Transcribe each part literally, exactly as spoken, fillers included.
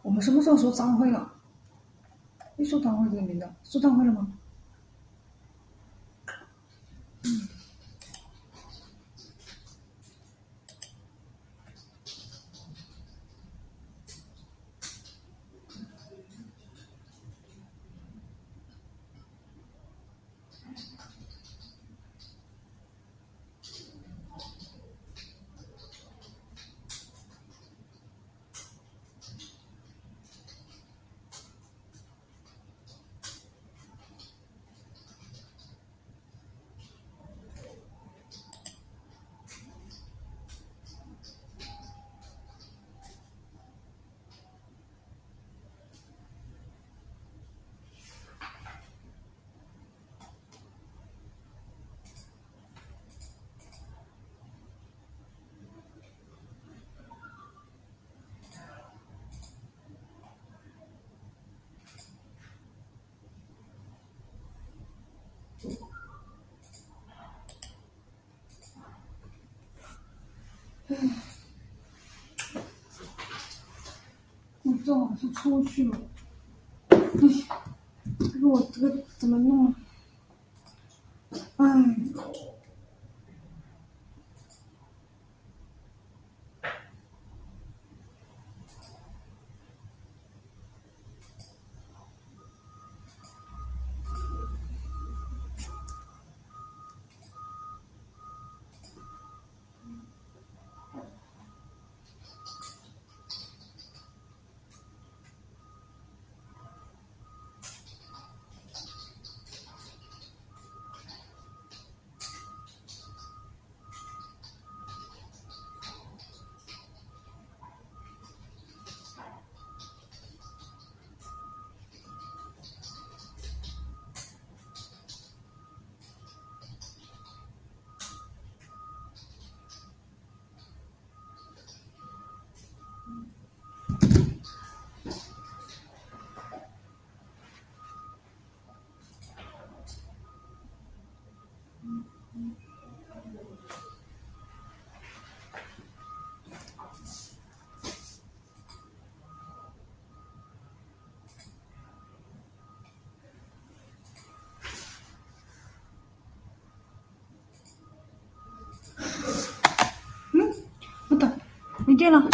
我们什么时候说张会了？没说张会这个名字，说张会了吗？嗯。我正好是出去了，哎，这个我这个怎么弄？哎呦！嗯，不等，没电了。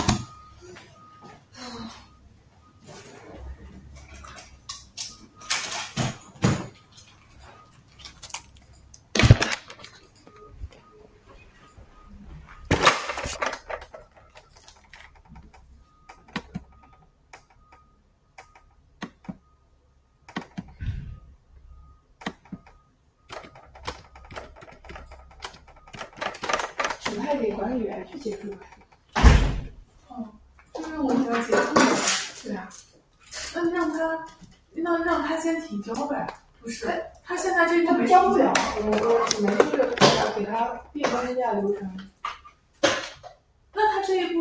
指派给管理员去结束吧。哦，就是我们要结束了。对啊，那让他，那让他先提交呗。不是，他现在这他交不了，我我只能就是给他变更一下流程。那他这一步。